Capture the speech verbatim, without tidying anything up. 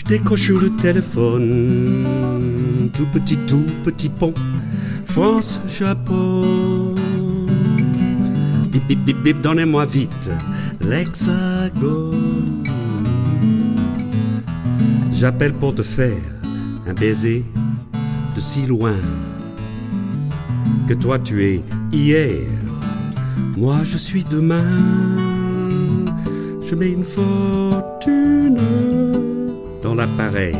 décroche le téléphone. Tout petit, tout petit pont, France, Japon. Bip, bip, bip, bip, donnez-moi vite l'hexagone. J'appelle pour te faire un baiser de si loin que toi tu es hier, moi je suis demain. Je mets une fortune dans l'appareil